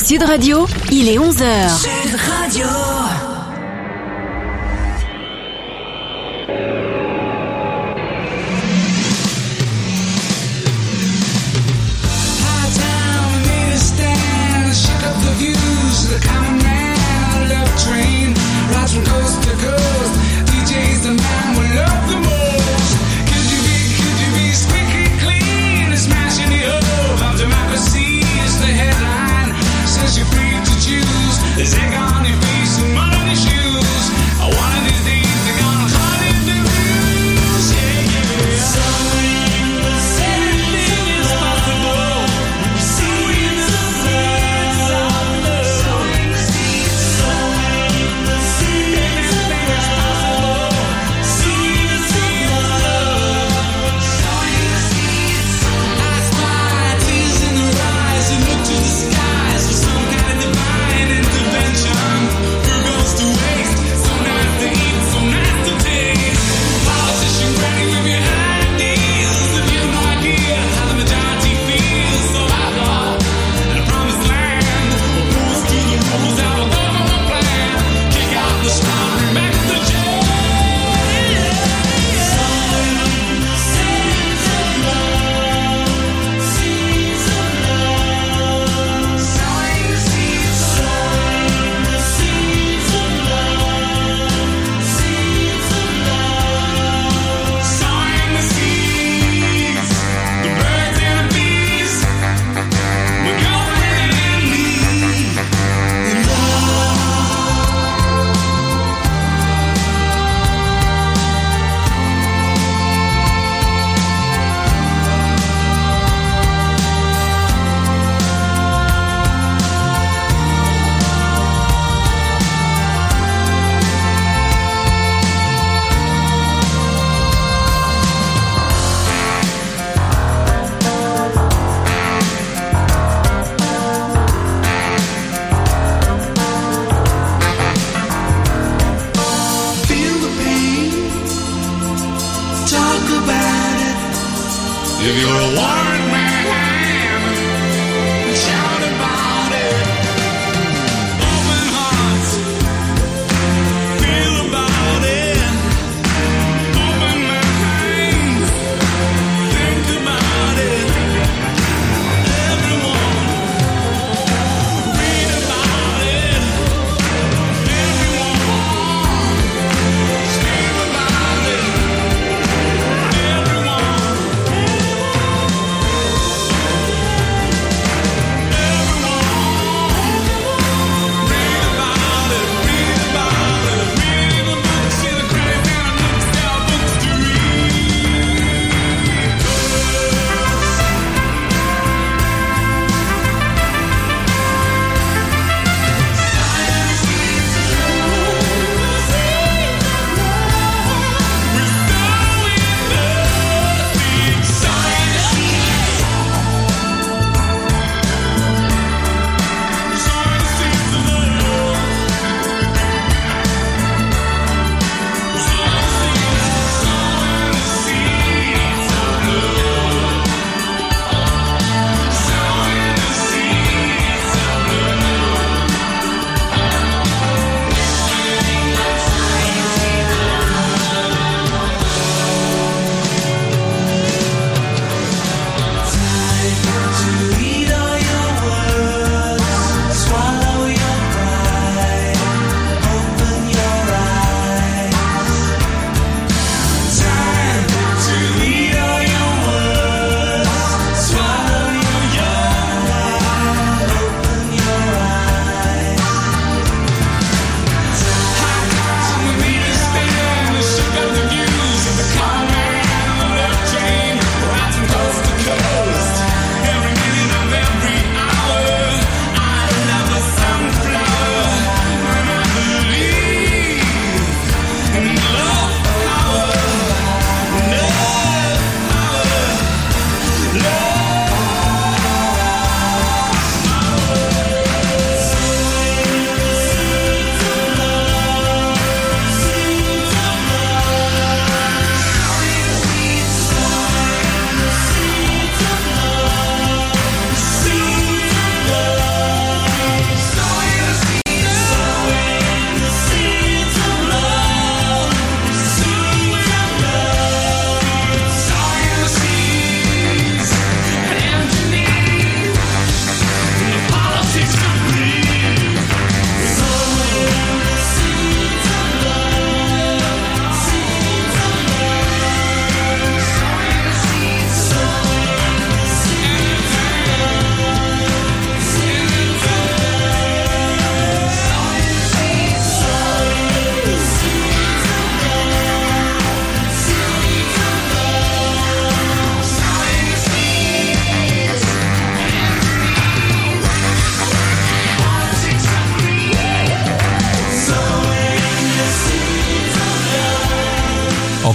Sud Radio, il est 11h. Sud Radio. There's egg on your face and mud on your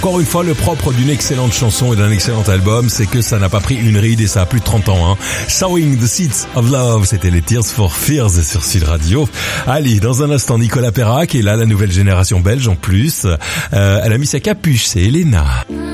Encore une fois, le propre d'une excellente chanson et d'un excellent album, c'est que ça n'a pas pris une ride et ça a plus de 30 ans. Sowing the Seeds of Love, c'était les Tears for Fears sur Sud Radio. Allez, dans un instant, Nicolas Perrac est là, la nouvelle génération belge en plus. Elle a mis sa capuche, c'est Elena.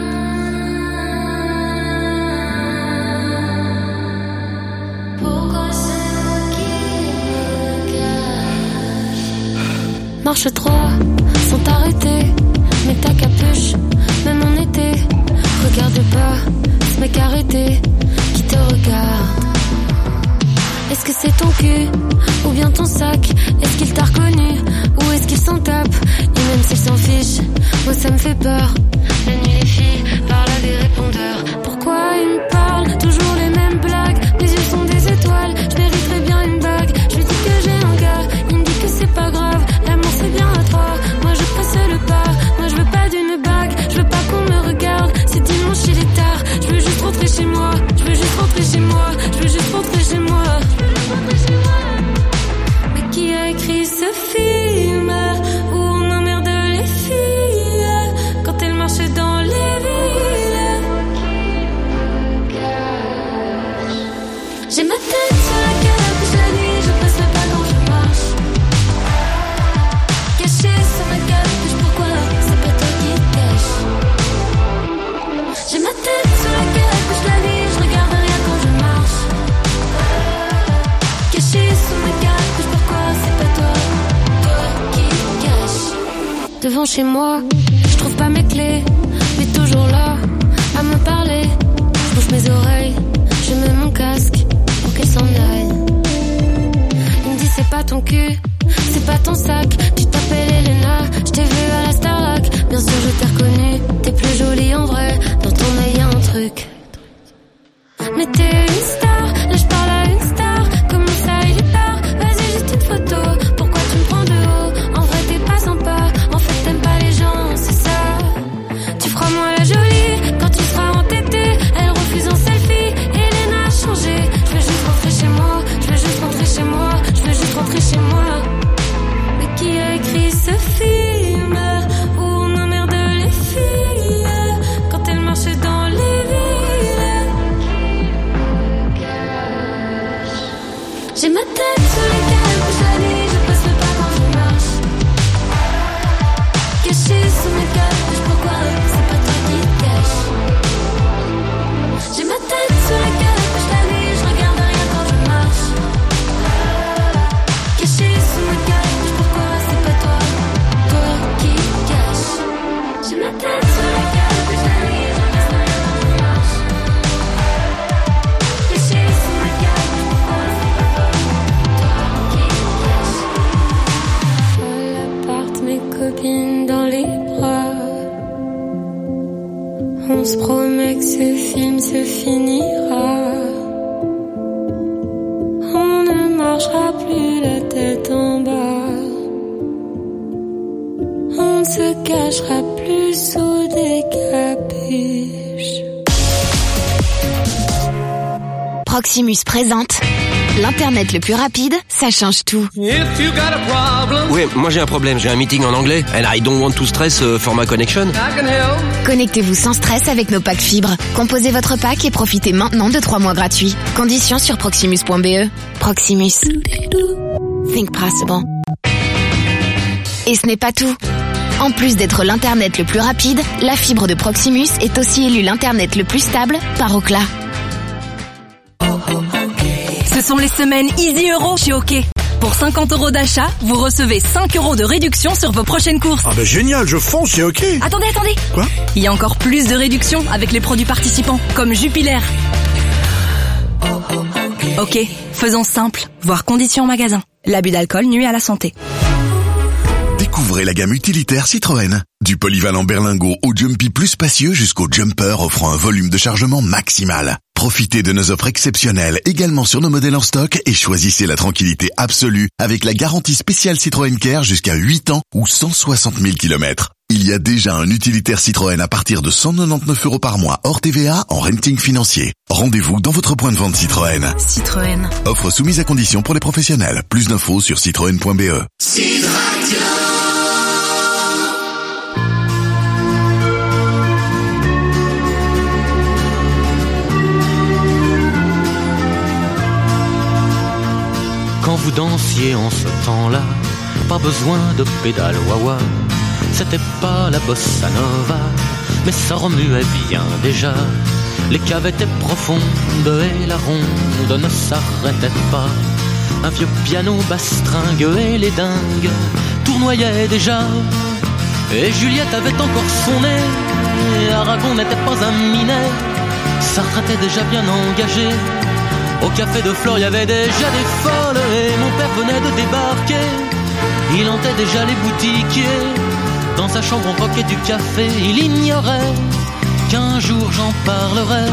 Marche droit, sans t'arrêter, mets ta capuche, même en été. Regarde pas, ce mec arrêté, qui te regarde. Est-ce que c'est ton cul, ou bien ton sac? Est-ce qu'il t'a reconnu, ou est-ce qu'il s'en tape? Et même s'il s'en fiche, moi ça me fait peur. La nuit les filles parlent à des répondeurs. Pourquoi ils me parlent toujours les mêmes blagues? Mes yeux sont des étoiles, je mériterais bien une bague. Je lui dis que j'ai un gars, il me dit que c'est pas grave. L'amour c'est bien à trois, moi je passe le pas. Moi je veux pas d'une bague, je veux pas qu'on me regarde. C'est dimanche il est tard, je veux juste rentrer chez moi. Je veux juste rentrer chez moi, je veux juste rentrer chez moi. Mais qui a écrit ce film où on emmerde les filles quand elles marchent dans les villes? J'ai ma tête sur la capuche la nuit, je passe le pas quand je marche. Cachée sur ma capuche, pourquoi c'est pas toi qui te cache? J'ai ma tête sur la capuche la nuit, je regarde rien quand je marche. Cachée sous ma capuche, pourquoi c'est pas toi, toi qui te cache? Devant chez moi, je trouve pas mes clés, mais toujours là, à me parler. Je bouge mes oreilles, je mets mon casque pour qu'elle s'en aille. Il me dit c'est pas ton cul, c'est pas ton sac. Tu t'appelles Elena, je t'ai vu à la Starac. Bien sûr je t'ai reconnu, t'es plus jolie en vrai. Dans ton œil y'a un truc. Mais t'es une star, là je parle à une star. Comment ça il est tard, vas-y juste une photo. Pourquoi tu me prends de haut? En vrai t'es pas sympa, en fait t'aimes pas les gens, c'est ça. Tu feras moi la jolie, quand tu seras entêtée. Elle refuse en selfie, Elena a changé. Je veux juste rentrer chez moi, je veux juste rentrer chez moi. Je veux juste rentrer chez moi. Mais qui a écrit ce film où on emmerde les filles quand elles marchent dans les villes? J'ai ma tête sur les capuches la nuit, je passe le pas quand je marche. Cachée sous mes capuches, pourquoi c'est pas toi qui te cache? J'ai ma tête sur les capuches la nuit, je regarde rien quand je marche. Cachée sous mes capuches, pourquoi c'est pas toi, toi qui te cache? J'ai ma tête sur les capuches la nuit, je regarde rien quand je marche. Cachée sous mes capuches, pourquoi c'est pas toi, toi qui te cache? À l'appart, mes copines dans les bras. On se promet que ce film se finira. On ne marchera plus la tête en bas. On ne se cachera plus sous des capuches. Proximus présente l'Internet le plus rapide, ça change tout. Oui, moi j'ai un problème, j'ai un meeting en anglais. And I don't want to stress for my connection. Connectez-vous sans stress avec nos packs fibres. Composez votre pack et profitez maintenant de 3 mois gratuits. Conditions sur proximus.be. Proximus. Think possible. Et ce n'est pas tout. En plus d'être l'Internet le plus rapide, la fibre de Proximus est aussi élue l'Internet le plus stable par Ookla. Ce sont les semaines Easy Euro chez OK. Pour 50 € d'achat, vous recevez 5 € de réduction sur vos prochaines courses. Ah bah génial, je fonce chez OK. Attendez. Quoi? Il y a encore plus de réductions avec les produits participants, comme Jupiler. OK, faisons simple, voire conditions en magasin. L'abus d'alcool nuit à la santé. Découvrez la gamme utilitaire Citroën. Du polyvalent berlingot au Jumpy plus spacieux jusqu'au Jumper offrant un volume de chargement maximal. Profitez de nos offres exceptionnelles également sur nos modèles en stock et choisissez la tranquillité absolue avec la garantie spéciale Citroën Care jusqu'à 8 ans ou 160 000 km. Il y a déjà un utilitaire Citroën à partir de 199 € par mois hors TVA en renting financier. Rendez-vous dans votre point de vente Citroën. Citroën. Offre soumise à condition pour les professionnels. Plus d'infos sur citroën.be. Quand vous dansiez en ce temps-là, pas besoin de pédale wah-wah. C'était pas la bossa nova, mais ça remuait bien déjà. Les caves étaient profondes et la ronde ne s'arrêtait pas. Un vieux piano bastringue et les dingues tournoyaient déjà. Et Juliette avait encore son nez, et Aragon n'était pas un minet. Sartre était déjà bien engagé. Au café de Flore, il y avait déjà des folles, et mon père venait de débarquer. Il hantait déjà les boutiquiers. Dans sa chambre, on croquait du café. Il ignorait qu'un jour j'en parlerai.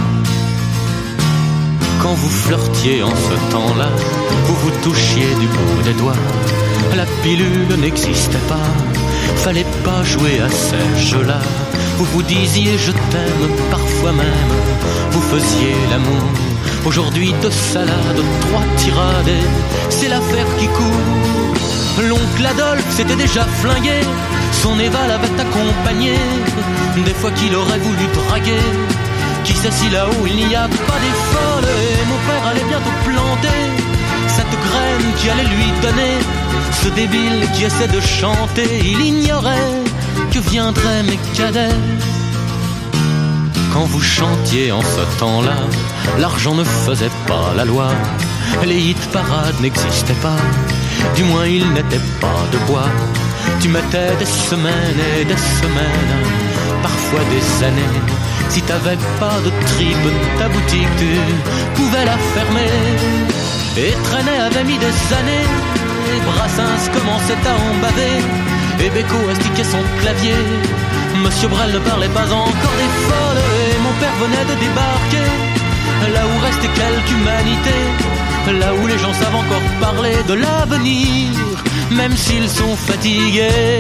Quand vous flirtiez en ce temps-là, vous vous touchiez du bout des doigts. La pilule n'existait pas, fallait pas jouer à ces jeux-là. Vous vous disiez je t'aime, parfois même vous faisiez l'amour. Aujourd'hui 2 salades, 3 tirades, c'est l'affaire qui court. L'oncle Adolphe s'était déjà flingué, son Eva l'avait accompagné. Des fois qu'il aurait voulu draguer, qui sait si là-haut il n'y a pas des folles. Et mon père allait bientôt planter cette graine qui allait lui donner ce débile qui essaie de chanter. Il ignorait que viendraient mes cadets. Quand vous chantiez en ce temps-là, l'argent ne faisait pas la loi. Les hit-parades n'existaient pas, du moins ils n'étaient pas de bois. Tu mettais des semaines et des semaines, parfois des années. Si t'avais pas de tripe, ta boutique tu pouvais la fermer. Et Trenet avait mis des années, et Brassens commençait à en baver, et Beko astiquait son clavier. Monsieur Brel ne parlait pas encore des folles, et mon père venait de débarquer. Là où restait quelque humanité, là où les gens savent encore parler de l'avenir, même s'ils sont fatigués.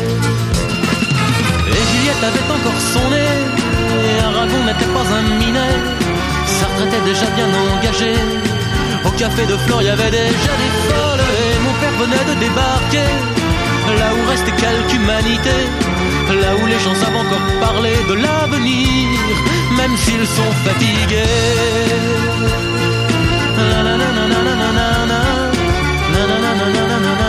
Et Juliette avait encore son nez, et Aragon n'était pas un minet. Sartre était déjà bien engagé. Au café de Flore, il y avait déjà des folles, et mon père venait de débarquer. Là où reste quelque humanité, là où les gens savent encore parler de l'avenir, même s'ils sont fatigués. La la la la la la la la la la la la la la.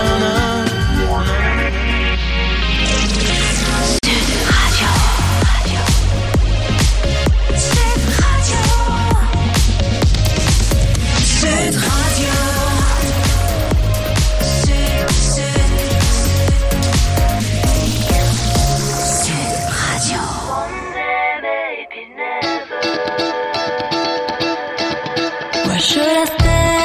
Should I stay?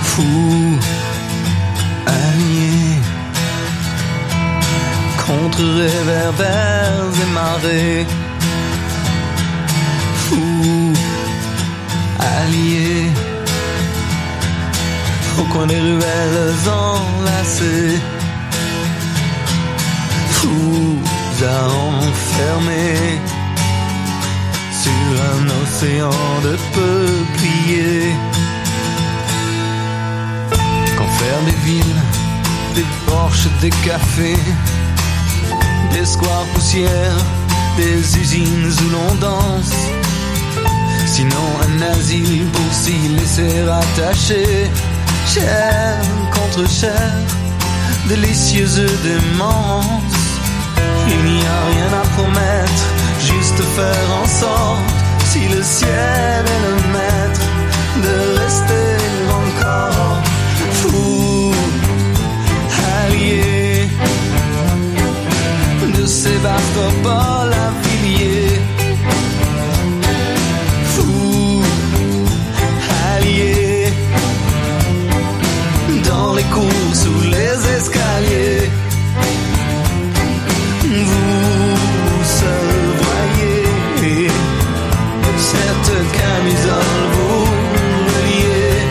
Fou, allié, contre réverbères et marées. Fou, allié, au coin des ruelles enlacées. Fous à enfermer sur un océan de peupliers. Qu'en faire des villes, des porches, des cafés, des squares poussières, des usines où l'on danse. Sinon un asile pour s'y laisser attacher. Chair contre chair, délicieuse démence. Il n'y a rien à promettre, juste faire en sorte, si le ciel est le maître, de rester encore fou, allié, de Sébastopol à Villiers. Fou, allié, dans les cours, sous les escaliers. Vous seul voyez cette camisole vous reliez.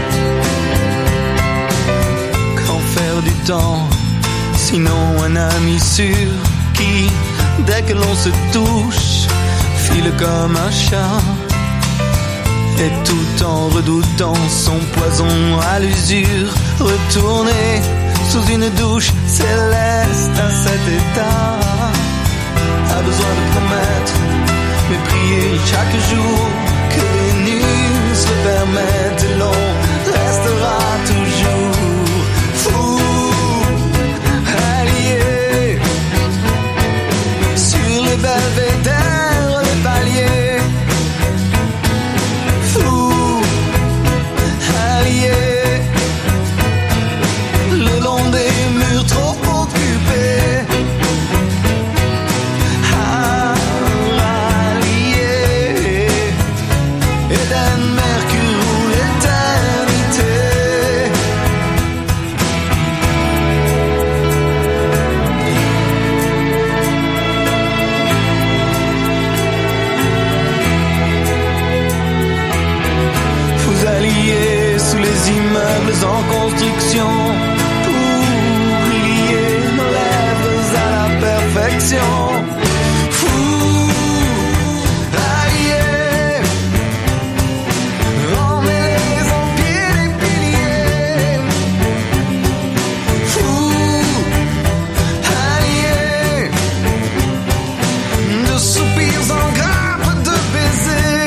Qu'en faire du temps, sinon un ami sûr qui, dès que l'on se touche, file comme un chat. Et tout en redoutant son poison à l'usure, retourner sous une douche céleste à cet état. A besoin de promettre, mais prier chaque jour que les nuits se permettent et l'on restera toujours fou, allié, sur les belvédères, les paliers. Fou, allié, le long des murs trop occupés. Sous les immeubles en construction, pour lier nos lèvres à la perfection. Fou, allié, emmêlés en pied des piliers. Fou, allié, de soupirs en grappes de baisers.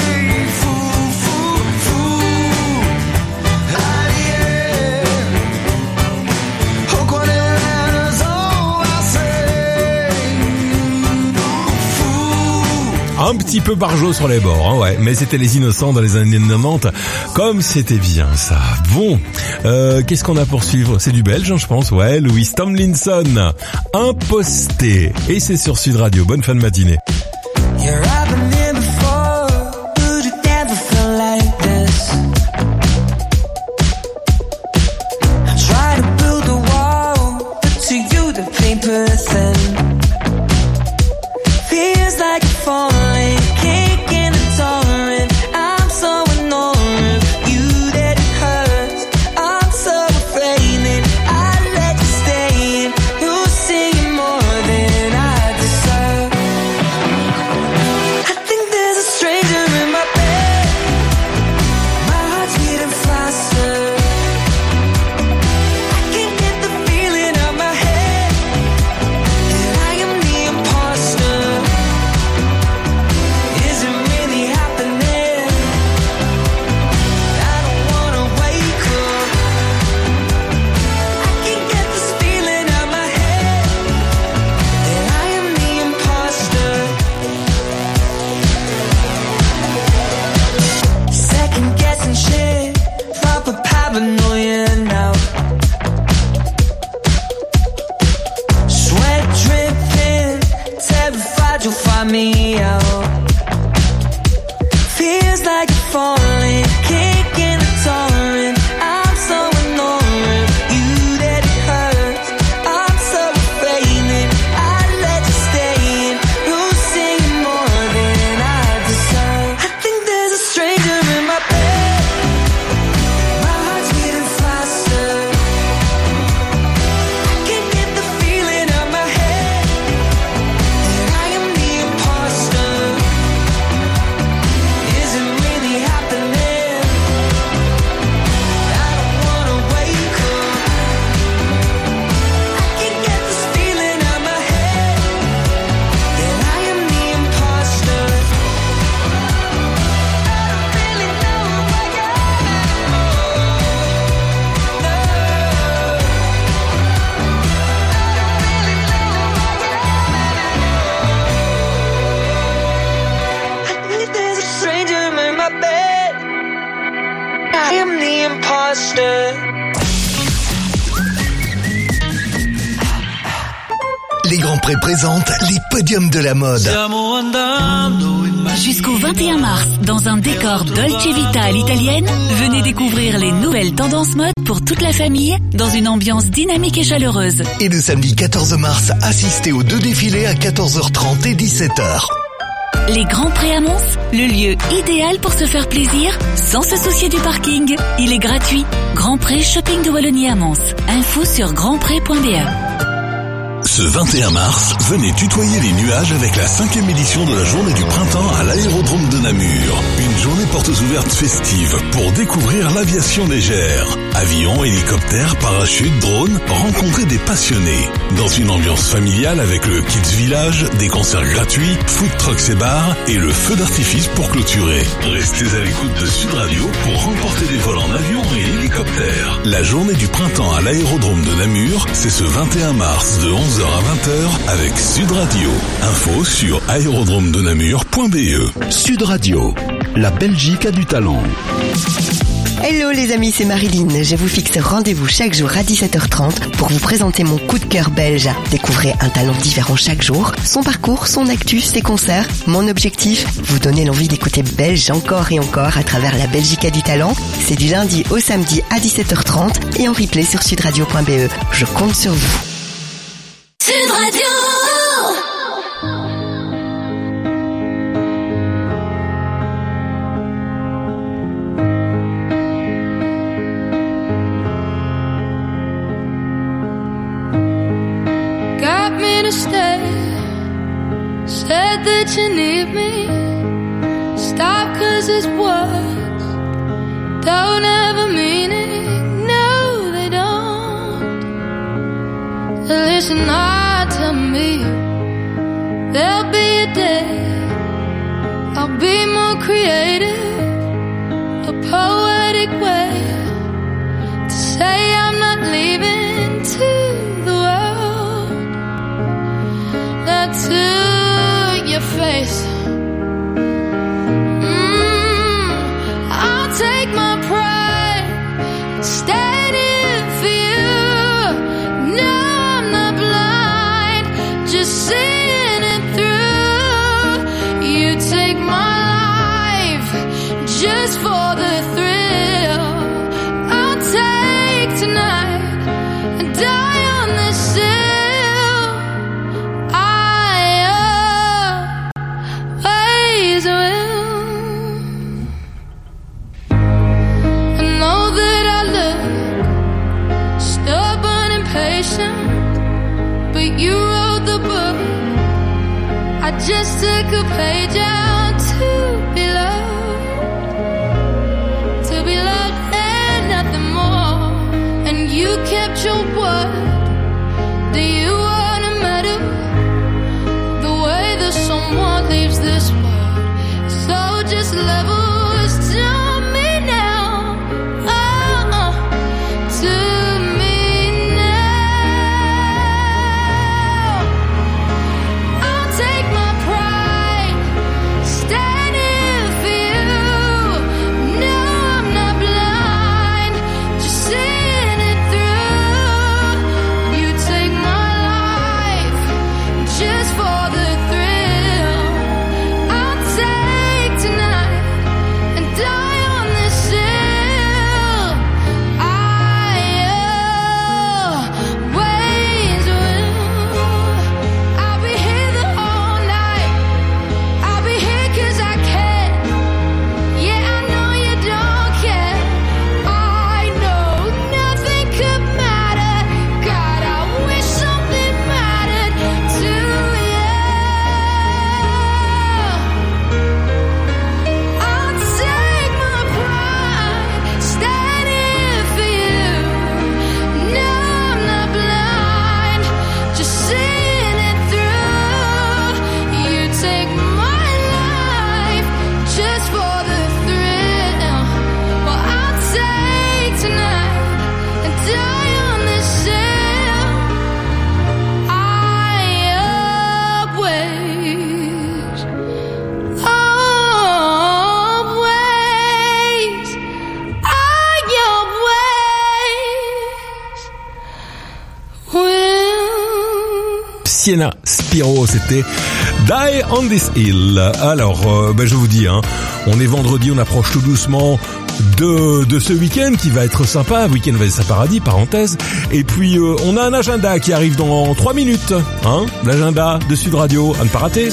Un petit peu barjot sur les bords, hein, ouais. Mais c'était les innocents dans les années 90. Comme c'était bien, ça. Bon. Qu'est-ce qu'on a pour suivre? C'est du belge, hein, je pense. Ouais, Louis Tomlinson. Imposté. Et c'est sur Sud Radio. Bonne fin de matinée. Les Grands Prix présentent les podiums de la mode. Jusqu'au 21 mars, dans un décor Dolce Vita à l'italienne, venez découvrir les nouvelles tendances mode pour toute la famille dans une ambiance dynamique et chaleureuse. Et le samedi 14 mars, assistez aux 2 défilés à 14h30 et 17h. Les Grands Prix à Mons, le lieu idéal pour se faire plaisir sans se soucier du parking. Il est gratuit. Grand Prix Shopping de Wallonie à Mons. Info sur grandprix.be. Ce 21 mars, venez tutoyer les nuages avec la 5e édition de la journée du printemps à l'aérodrome de Namur. Une journée portes ouvertes festive pour découvrir l'aviation légère. Avions, hélicoptères, parachutes, drones, rencontrer des passionnés. Dans une ambiance familiale avec le Kids Village, des concerts gratuits, food trucks et bars et le feu d'artifice pour clôturer. Restez à l'écoute de Sud Radio pour remporter des vols en avion et hélicoptère. La journée du printemps à l'aérodrome de Namur, c'est ce 21 mars de 11h à 20h avec Sud Radio. Info sur aérodromedenamur.be. Sud Radio, la Belgique a du talent. Hello les amis, c'est Marilyn. Je vous fixe rendez-vous chaque jour à 17h30 pour vous présenter mon coup de cœur belge. Découvrez un talent différent chaque jour, son parcours, son actu, ses concerts. Mon objectif, vous donner l'envie d'écouter belge encore et encore à travers la Belgique a du talent. C'est du lundi au samedi à 17h30 et en replay sur sudradio.be. Je compte sur vous. Sud Radio. Got me to stay. Said that you need me. Stop 'cause it's words don't have a meaning. No, they don't. Listen, tell me there'll be a day I'll be more creative, a poetic way to say I'm not leaving to the world. Not to your face. I'll take my pride, stand in for you. No, I'm not blind, just seeing it through. You take my life just for the thrill. I'll take tonight and die on this hill. I always will. I know that I look stubborn and patient, but you wrote the book. I just took a page out to be loved and nothing more. And you kept your word. Do you wanna matter the way that someone leaves this world? So just levels to me now. To me now. I'll take my pride, Sienna Spiro, c'était Die on this Hill. Alors, je vous dis, on est vendredi, on approche tout doucement de ce week-end qui va être sympa, week-end Vanessa Paradis, parenthèse. Et puis on a un agenda qui arrive dans 3 minutes, l'agenda de Sud Radio, à ne pas rater.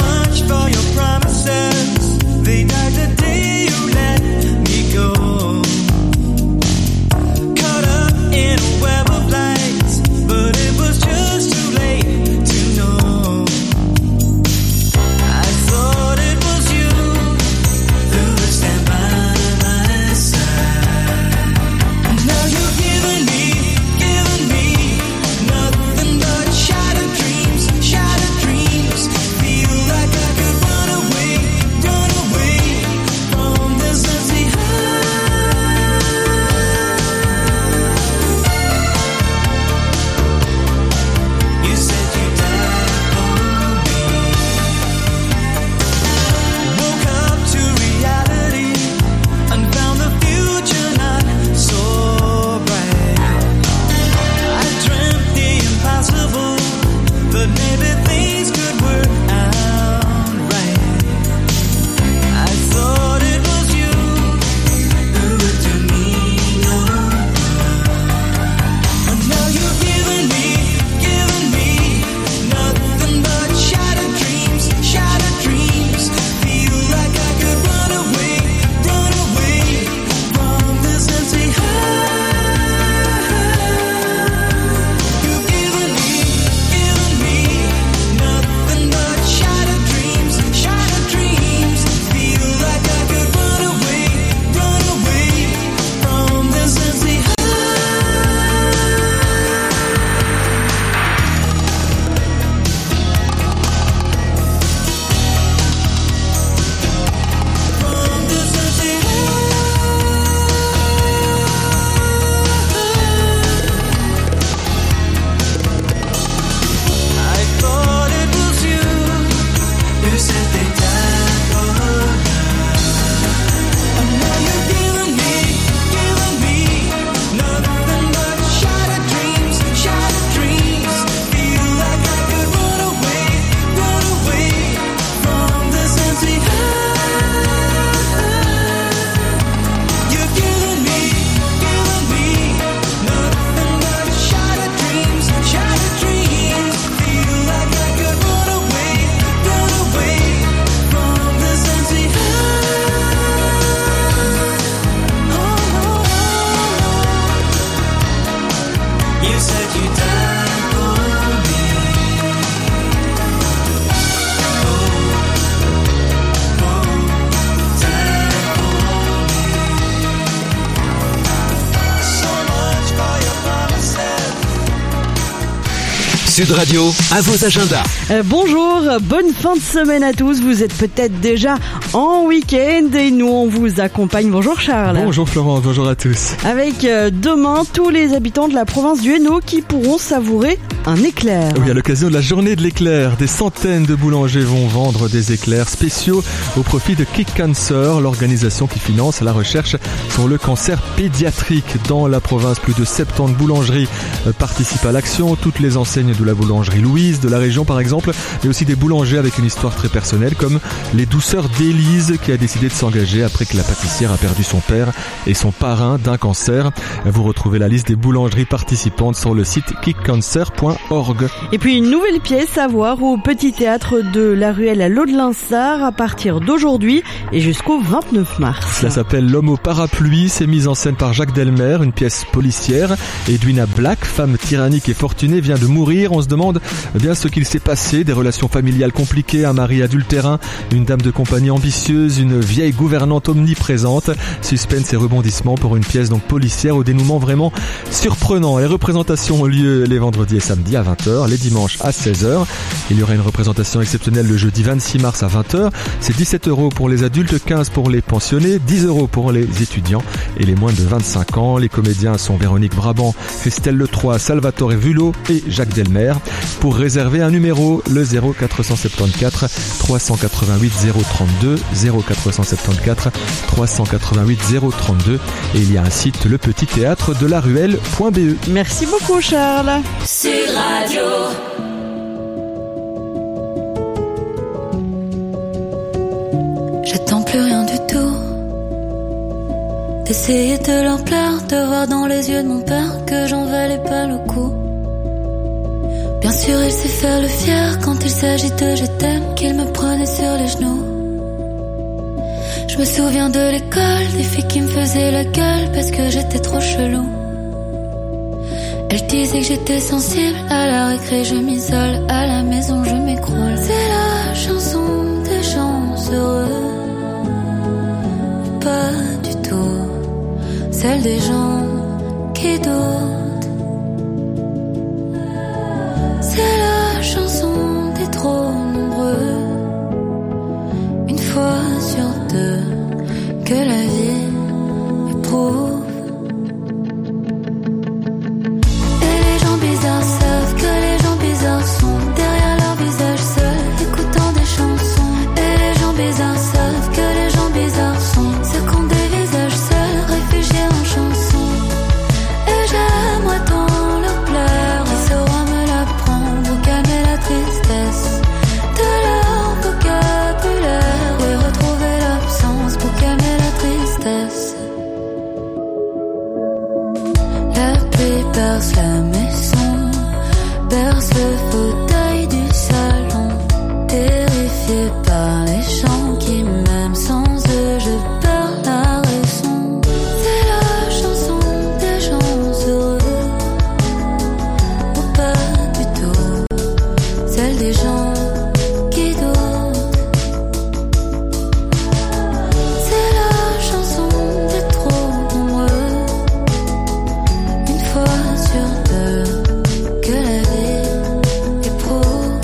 Sud Radio, à vos agendas. Bonjour, bonne fin de semaine à tous. Vous êtes peut-être déjà en week-end et nous on vous accompagne. Bonjour Charles. Bonjour Florence, bonjour à tous. Avec demain tous les habitants de la province du Hainaut qui pourront savourer un éclair. Oui, à l'occasion de la journée de l'éclair, des centaines de boulangers vont vendre des éclairs spéciaux au profit de Kick Cancer, l'organisation qui finance la recherche sur le cancer pédiatrique. Dans la province, plus de 70 boulangeries participent à l'action. Toutes les enseignes de la boulangerie Louise, de la région par exemple, mais aussi des boulangers avec une histoire très personnelle comme les Douceurs d'Élise qui a décidé de s'engager après que la pâtissière a perdu son père et son parrain d'un cancer. Vous retrouvez la liste des boulangeries participantes sur le site kickcancer.org. Et puis une nouvelle pièce à voir au Petit Théâtre de la Ruelle à Laude-Linsart à partir d'aujourd'hui et jusqu'au 29 mars. Cela s'appelle L'homme au parapluie, c'est mise en scène par Jacques Delmer, une pièce policière. Edwina Black, femme tyrannique et fortunée, vient de mourir. On se demande bien ce qu'il s'est passé, des relations familiales compliquées, un mari adultérin, une dame de compagnie ambitieuse, une vieille gouvernante omniprésente. Suspense et rebondissement pour une pièce donc policière au dénouement vraiment surprenant. Les représentations ont lieu les vendredis et samedis à 20h, les dimanches à 16h. Il y aura une représentation exceptionnelle le jeudi 26 mars à 20h. C'est 17 € pour les adultes, 15 pour les pensionnés, 10 € pour les étudiants et les moins de 25 ans. Les comédiens sont Véronique Brabant, Christelle Letroy, Salvatore Vulot et Jacques Delmer. Pour réserver un numéro, le 0474 388 032, 0474 388 032 et il y a un site lepetittheatre de la ruelle.be. Merci beaucoup Charles. Sud Radio. J'essayais de leur plaire, de voir dans les yeux de mon père que j'en valais pas le coup. Bien sûr il sait faire le fier quand il s'agit de je t'aime, qu'il me prenait sur les genoux. Je me souviens de l'école, des filles qui me faisaient la gueule parce que j'étais trop chelou. Elles disaient que j'étais sensible, à la récré je m'isole, à la maison je m'écroule. C'est la chanson des gens heureux, pas du tout celle des gens qui doutent. C'est la chanson des trop nombreux, une fois sur deux, que la vie éprouve. Et les gens bizarres savent que les gens bizarres sont derrière leur visage seul, écoutant des chansons. Et les gens bizarres savent que les gens bizarres sont ceux qui ont des visages seuls, réfugiés en chansons. Et j'aimerais tant leur plaire, ils sauront me l'apprendre pour calmer la tristesse de leur vocabulaire et retrouver l'absence pour calmer la tristesse. La pluie berce la maison, berce le fauteuil du salon, terrifié par les gens qui m'aiment, sans eux je perds la raison. C'est la chanson des gens heureux, ou pas du tout celle des gens qui doutent. C'est la chanson des trop nombreux, une fois sur deux, que la vie éprouve.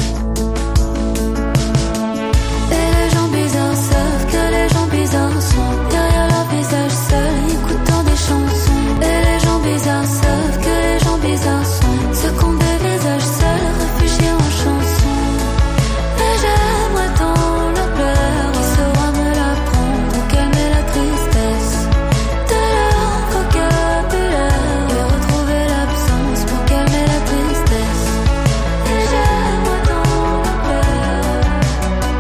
Et les gens bizarres savent que les gens bizarres sont derrière leur visage seul, écoutant des chansons. Et les gens bizarres savent que les gens bizarres sont ceux qui ont des visages seuls, réfugiés en chansons. Mais j'aimerais tant leur plaire, ils sauront me l'apprendre pour calmer la tristesse de leur vocabulaire et retrouver l'absence pour calmer la tristesse. Et j'aimerais tant leur plaire de leur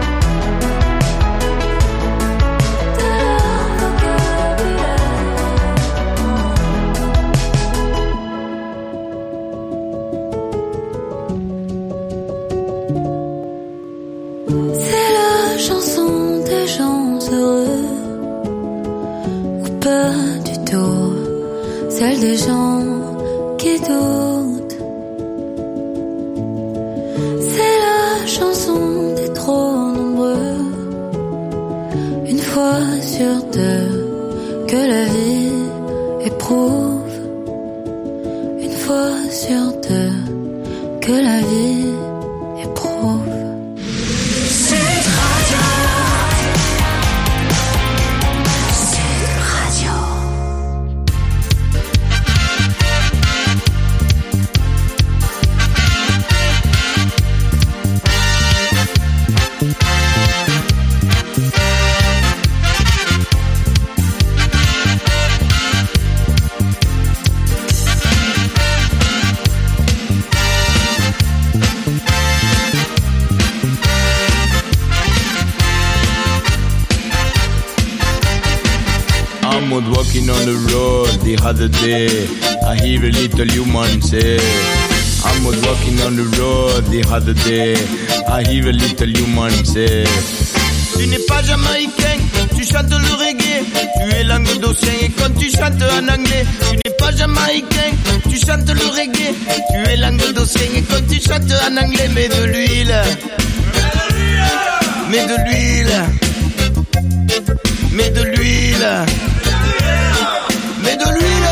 vocabulaire. C'est la chanson des gens heureux, ou pas du tout celle des gens qui doutent. C'est la chanson des trop nombreux, une fois sur deux, que la vie éprouve. Une fois sur deux, que la vie éprouve. I'm out walking on the road the other day. I hear a little human say. I'm out walking on the road the other day. I hear a little human say. Tu n'es pas jamaïcain, tu chantes le reggae. Tu es languedocien et quand tu chantes en anglais. Tu n'es pas jamaïcain, tu chantes le reggae. Tu es languedocien et quand tu chantes en anglais. Mets de l'huile, mets de l'huile, mets de l'huile. Mets de l'huile,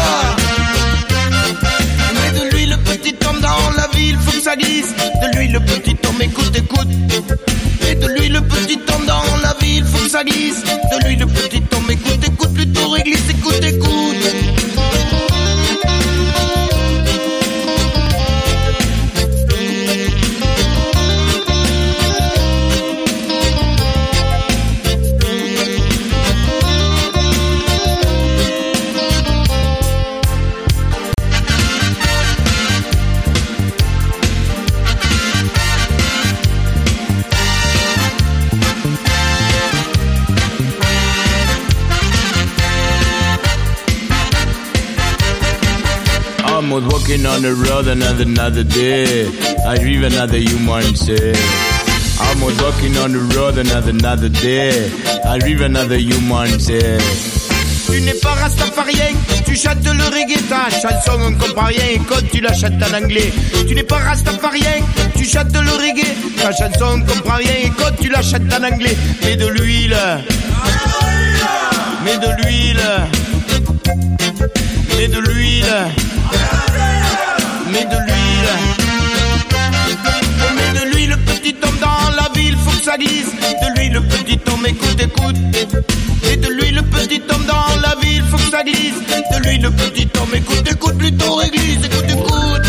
mets de l'huile, petit homme dans la ville, faut que ça glisse. De l'huile, petit homme, écoute, écoute. Mets de l'huile, petit homme dans la ville, faut que ça glisse. De l'huile, petit homme, écoute, écoute, plutôt réglisse, écoute, écoute. I'm out walking on the road another day. I live another human say. I'm out walking on the road another day. I live another human say. Tu n'es pas rastafarien, tu chantes le reggae, ta chanson on comprend rien et quand tu la chantes en anglais. Tu n'es pas rastafarien, tu chantes le reggae, ta chanson on comprend rien et quand tu la chantes en anglais. Mets de l'huile, mets de l'huile, mets de l'huile, mets de l'huile. On met de l'huile, petit homme dans la ville, faut que ça glisse. De l'huile, petit homme, écoute, écoute. Et de l'huile, petit homme dans la ville, faut que ça glisse. De l'huile, petit homme, écoute, écoute, plutôt église, écoute, écoute.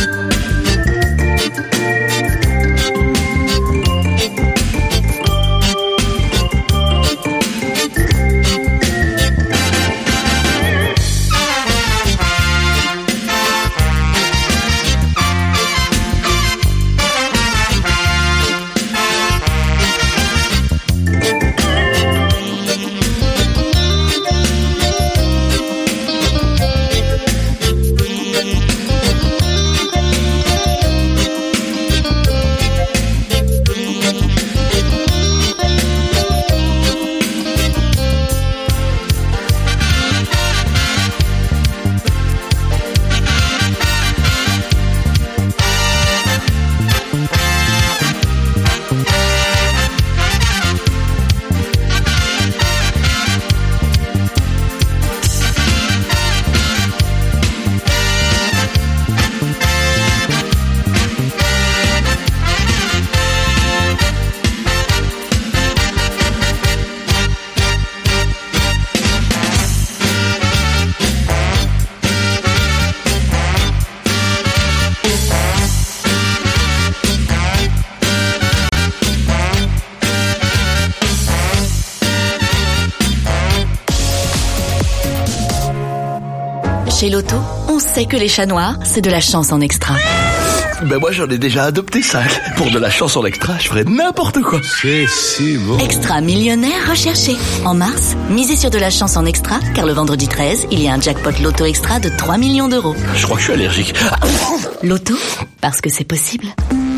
Chez Loto, on sait que les chats noirs, c'est de la chance en extra. Ben moi j'en ai déjà adopté 5. Pour de la chance en extra, je ferais n'importe quoi. C'est si beau. Extra millionnaire recherché. En mars, misez sur de la chance en extra, car le vendredi 13, il y a un jackpot Loto extra de 3 millions d'euros. Je crois que je suis allergique. Loto, parce que c'est possible.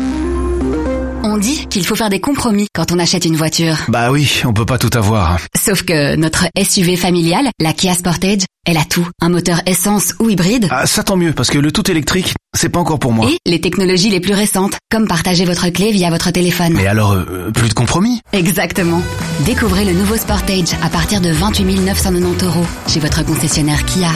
On dit qu'il faut faire des compromis quand on achète une voiture. Bah oui, on peut pas tout avoir. Sauf que notre SUV familiale, la Kia Sportage, elle a tout. Un moteur essence ou hybride. Ah, ça tant mieux, parce que le tout électrique, c'est pas encore pour moi. Et les technologies les plus récentes, comme partager votre clé via votre téléphone. Mais alors, plus de compromis? Exactement. Découvrez le nouveau Sportage à partir de 28 990 € chez votre concessionnaire Kia.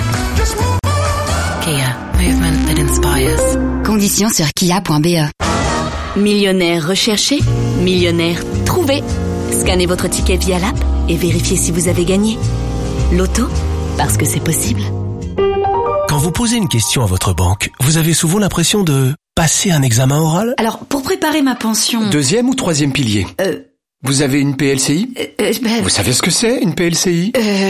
Kia, movement that inspires. Conditions sur kia.be. Millionnaire recherché, millionnaire trouvé. Scannez votre ticket via l'app et vérifiez si vous avez gagné. Loto, parce que c'est possible. Quand vous posez une question à votre banque, vous avez souvent l'impression de passer un examen oral? Alors, pour préparer ma pension... Deuxième ou troisième pilier? Vous avez une PLCI? Vous savez ce que c'est, une PLCI?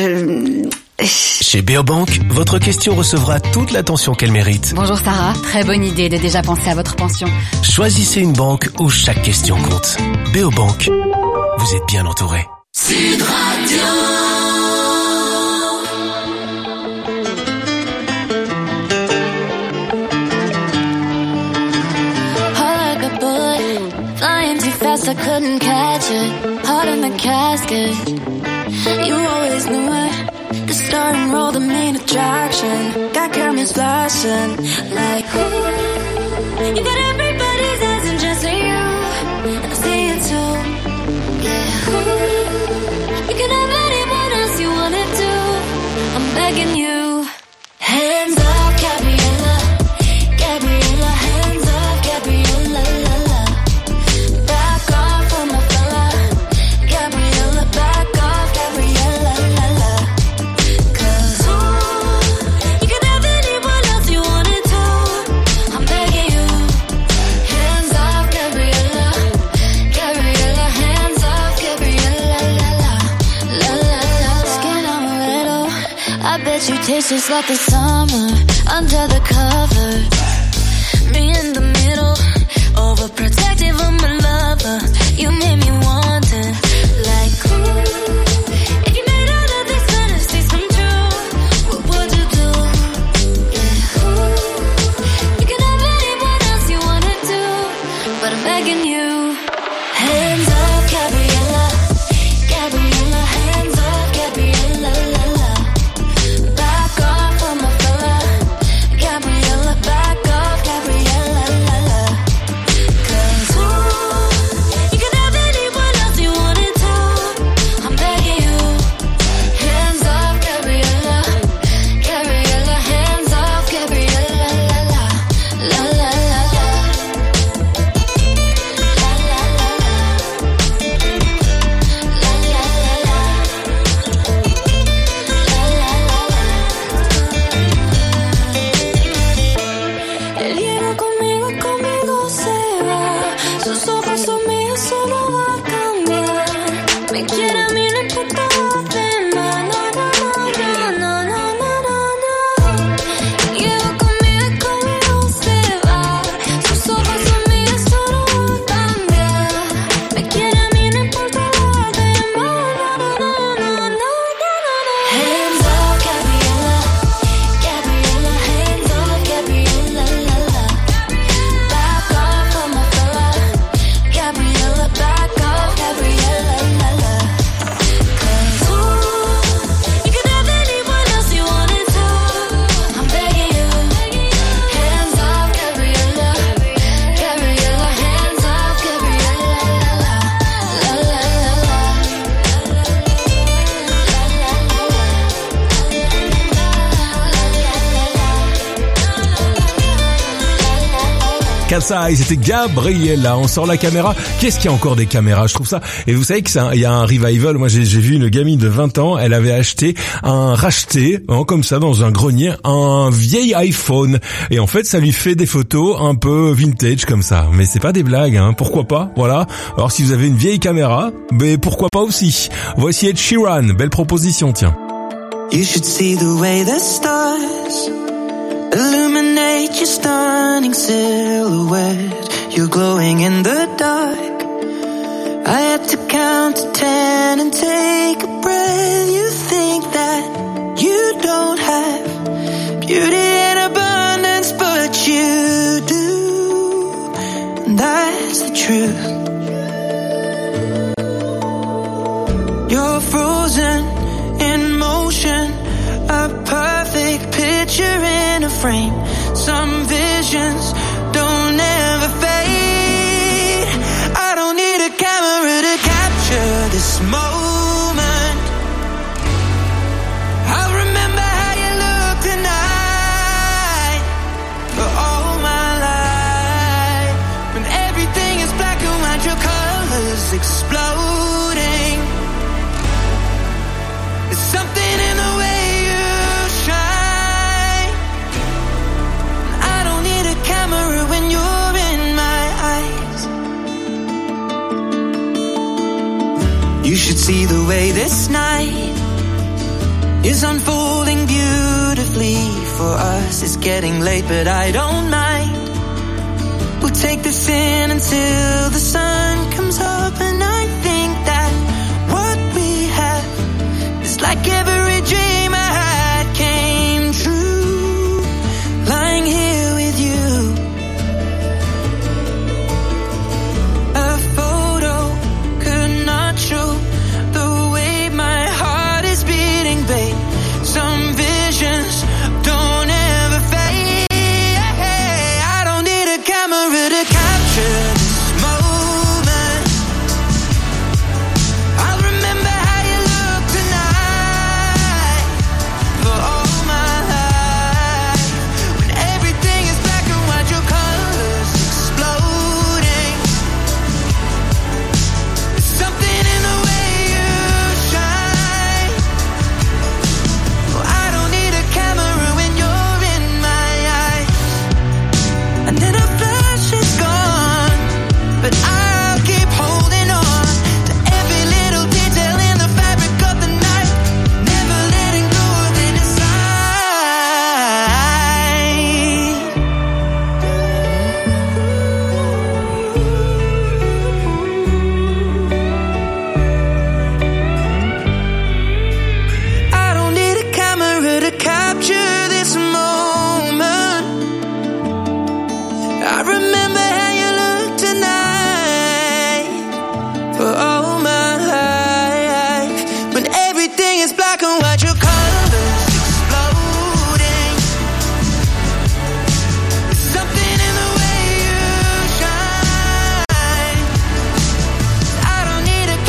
Chez Beobank, votre question recevra toute l'attention qu'elle mérite. Bonjour Sarah, très bonne idée de déjà penser à votre pension. Choisissez une banque où chaque question compte. Beobank, vous êtes bien entouré. Sud Radio. I couldn't catch it, heart in the casket. You always knew it, the starting role, the main attraction. Got cameras flashing, like ooh. You got everybody's eyes and just you, and I see it too. Yeah, ooh. You can have anyone else you wanna do. I'm begging you, hands up, Gabriella, Gabriella, hands up, Gabriella, la la. You taste just like the summer under the covers. Me in the middle, overprotective of my lover. You made me wanting, like ooh. If you made all of these fantasies come true, what would you do? Yeah, ooh. Cat's Eye, c'était Gabriella. On sort la caméra. Qu'est-ce qu'il y a encore des caméras? Je trouve ça. Et vous savez que il y a un revival. Moi, j'ai vu une gamine de 20 ans. Elle avait racheté, comme ça, dans un grenier, un vieil iPhone. Et en fait, ça lui fait des photos un peu vintage comme ça. Mais c'est pas des blagues, hein. Pourquoi pas? Voilà. Alors, si vous avez une vieille caméra, ben, pourquoi pas aussi? Voici Ed Sheeran. Belle proposition, tiens. You should see the way the stars illuminate your stunning silhouette. You're glowing in the dark. I had to count to 10 and take a breath. You think that you don't have beauty in abundance, but you do. And that's the truth. You're frozen in motion, a perfect picture in a frame. Some visions don't ever fade. I don't need a camera to capture this moment. I'll remember how you look tonight for all my life. When everything is black and white, your colors exploding. There's something in the way you shine. I don't need a camera when you're in my eyes. You should see the way this night is unfolding beautifully for us. It's getting late, but I don't mind. We'll take this in until the sun comes up, and I think that what we have is like every dream I had came true. Lying here with you, a photo could not show the way my heart is beating, babe. Some visions don't ever fade. I don't need a camera to capture this moment. I'll remember how you look tonight for all my life. When everything is black and white, your colors exploding. There's something in the way you shine. I don't need a camera when you're in my eyes. And then a flash is gone, but I'll keep holding on to every little detail in the fabric of the night, never letting go of it inside. I don't need a camera to capture this moment. I remember how you look tonight for all my life. When everything is black and white, your colors exploding. There's something in the way you shine. I don't need a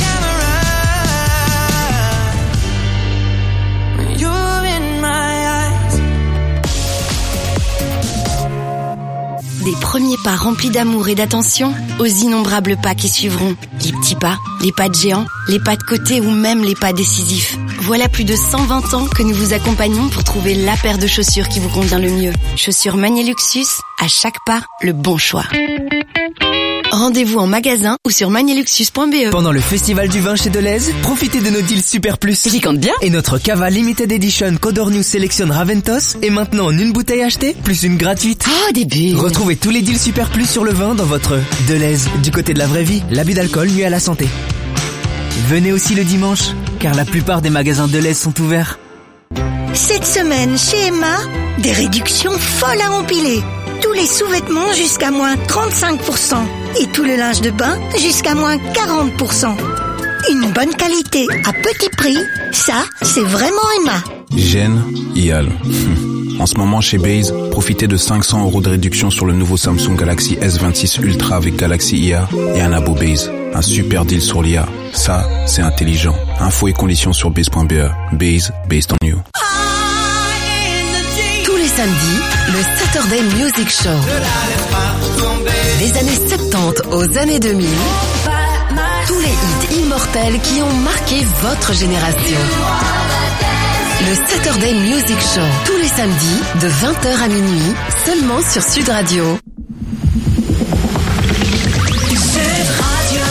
camera when you're in my eyes. Des premiers pas remplis d'amour et d'attention aux innombrables pas qui suivront. Les petits pas, les pas de géant, les pas de côté ou même les pas décisifs. Voilà plus de 120 ans que nous vous accompagnons pour trouver la paire de chaussures qui vous convient le mieux. Chaussures Magniluxus, à chaque pas, le bon choix. Rendez-vous en magasin ou sur magniluxus.be. Pendant le festival du vin chez Deleuze, profitez de nos deals Super Plus. J'y compte bien. Et notre Cava Limited Edition Codor News Sélection Raventos est maintenant en une bouteille achetée, plus une gratuite. Oh, des bulles. Retrouvez tous les deals Super Plus sur le vin dans votre Deleuze. Du côté de la vraie vie, l'abus d'alcool nuit à la santé. Venez aussi le dimanche, car la plupart des magasins Deleuze sont ouverts. Cette semaine, chez Emma, des réductions folles à empiler. Tous les sous-vêtements jusqu'à moins 35%. Et tout le linge de bain jusqu'à moins 40%. Une bonne qualité à petit prix, ça, c'est vraiment Emma. Génial. En ce moment, chez Base, profitez de 500 € de réduction sur le nouveau Samsung Galaxy S26 Ultra avec Galaxy IA et un abo Base. Un super deal sur l'IA. Ça, c'est intelligent. Infos et conditions sur base.be. Base, based on you. Tous les samedis, le Saturday Music Show. Des années 70 aux années 2000, tous les hits immortels qui ont marqué votre génération. Le Saturday Music Show, tous les samedis de 20h à minuit, seulement sur Sud Radio. Sud Radio.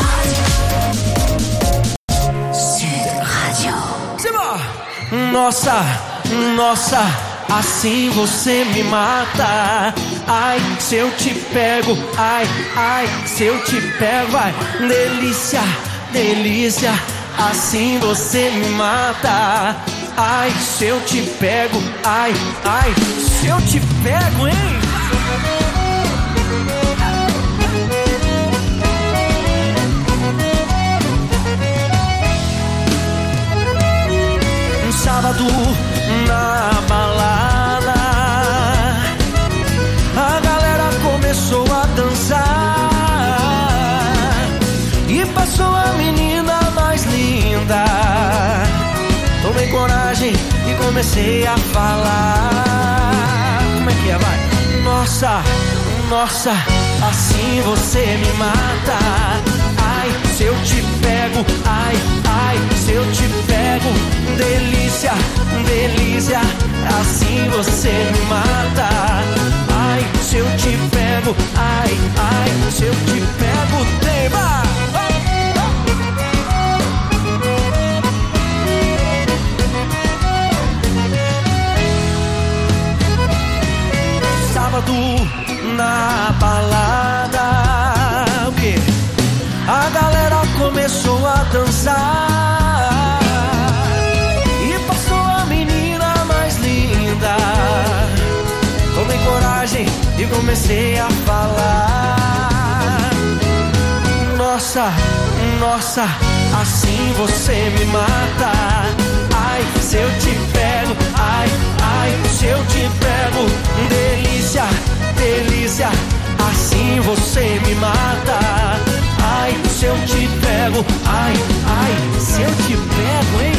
Sud Radio. C'est bon. Nossa, nossa, assim você me mata. Ai, se eu te pego, ai, ai, se eu te pego, vai. Delícia, delícia, assim você me mata. Ai, se eu te pego, ai, ai, se eu te pego, hein? Um sábado na balada, a galera começou a dançar e passou a menina mais linda. Tomei coragem e comecei a falar. Como é que é, vai? Nossa, nossa, assim você me mata. Ai, se eu te pego, ai, ai, se eu te pego. Delícia, delícia, assim você me mata. Ai, se eu te pego, ai, ai, se eu te pego, tema. Sábado na balada, o quê? A galera começou a dançar e passou a menina mais linda. Tomei coragem e comecei a falar. Nossa, nossa, assim você me mata. Ai, se eu te pego, ai, ai, se eu te pego. Delícia, delícia, assim você me mata. Ai, se eu te pego, ai, ai, se eu te pego, hein?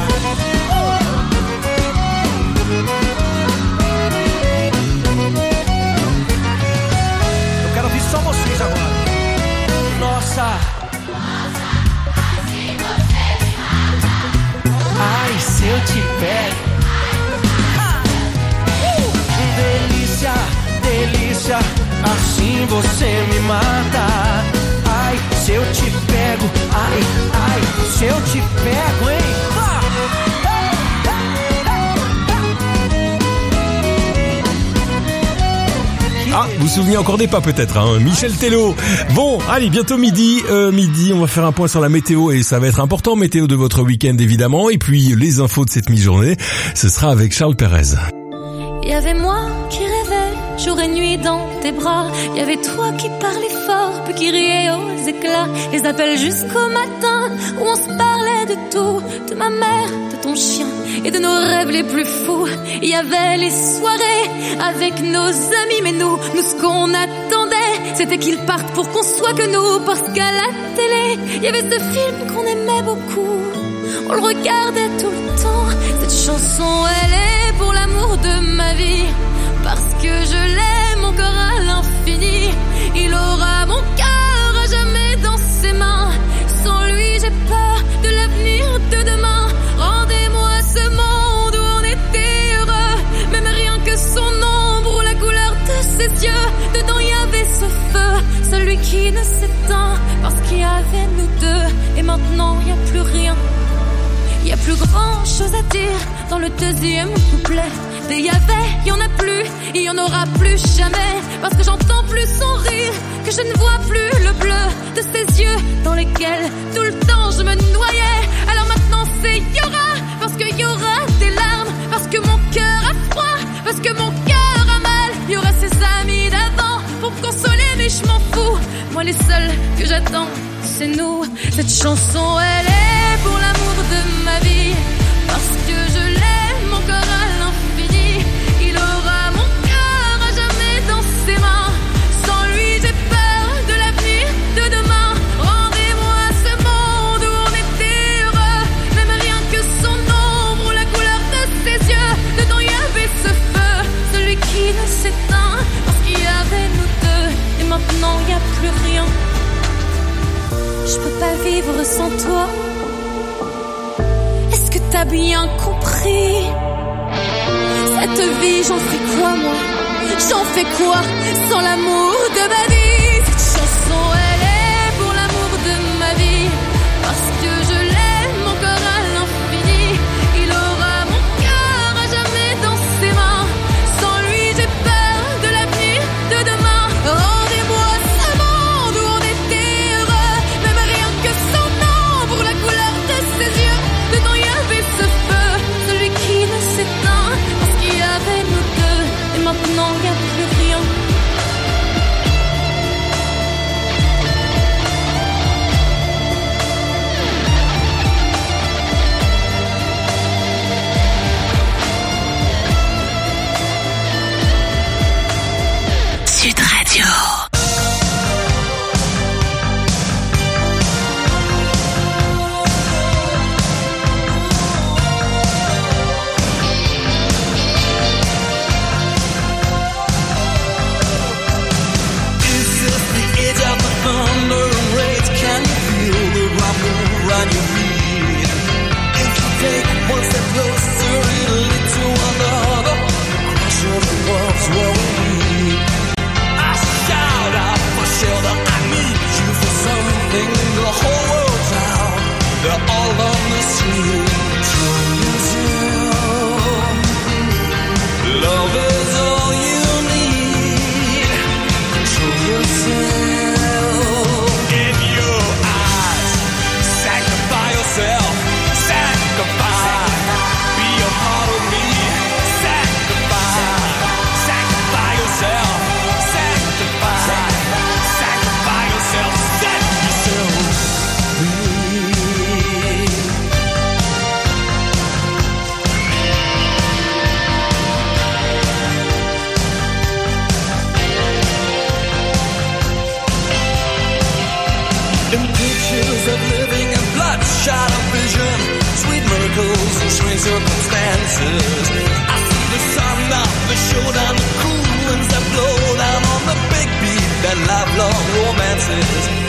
Eu quero ouvir só vocês agora. Nossa, ai, se eu te pego. Delícia, delícia, assim você me mata. Ai, se eu te pego, ai, ai, se eu te pego, hein? Ah, vous vous souvenez encore des pas peut-être, hein, Michel Tello. Bon, allez, bientôt midi, on va faire un point sur la météo et ça va être important, météo de votre week-end évidemment, et puis les infos de cette mi-journée, ce sera avec Charles Pérez. Il y avait moi qui rêvais jour et nuit dans tes bras. Il y avait toi qui parlais fort, puis qui riais aux éclats. Les appels jusqu'au matin où on se parlait de tout, de ma mère, de ton chien et de nos rêves les plus fous. Il y avait les soirées avec nos amis, mais nous ce qu'on attendait, c'était qu'ils partent pour qu'on soit que nous. Parce qu'à la télé, il y avait ce film qu'on aimait beaucoup. On le regardait tout le temps. Cette chanson, elle est pour l'amour de ma vie. Parce que je l'aime encore à l'infini. Il aura mon cœur à jamais dans ses mains. Sans lui, j'ai peur de l'avenir de demain. Rendez-moi ce monde où on était heureux. Même rien que son ombre ou la couleur de ses yeux. Dedans, il y avait ce feu, celui qui ne s'éteint. Parce qu'il y avait nous deux. Et maintenant, il n'y a plus rien. Y a plus grand chose à dire dans le deuxième couplet. Des y avait, y en a plus, il y en aura plus jamais. Parce que j'entends plus son rire, que je ne vois plus le bleu de ses yeux dans lesquels tout le temps je me noyais. Alors maintenant c'est y aura, parce qu'il y aura des larmes. Parce que mon cœur a froid, parce que mon cœur a mal. Y aura ses amis d'avant pour me consoler, mais je m'en fous. Moi les seuls que j'attends, c'est nous. Cette chanson elle est pour l'amour de ma vie. Parce que je l'aime encore à l'infini. Il aura mon cœur à jamais dans ses mains. Sans lui j'ai peur de l'avenir de demain. Rendez-moi ce monde où on était heureux. Même rien que son ombre ou la couleur de ses yeux. Dedans il y avait ce feu, celui qui ne s'éteint. Parce qu'il y avait nous deux. Et maintenant y a plus rien. Je peux pas vivre sans toi. Est-ce que t'as bien compris? Cette vie, j'en fais quoi moi? J'en fais quoi sans l'amour de ma vie? Cette chanson, elle est pour l'amour de ma vie, parce que je l'aime encore à l'infini. Il aura mon cœur à jamais dans ses mains. Sans lui, j'ai peur de l'avenir de demain. Rendez-moi ce monde où on était heureux, même rien que son nom, pour la couleur de ses yeux. Dedans il y avait ce feu, celui qui ne s'éteint, parce qu'il y avait nous deux. Et maintenant il n'y a plus rien. Sud Radio. Circumstances. I see the sun up the shore and the cool winds that blow down on the big beat that lifelong romances.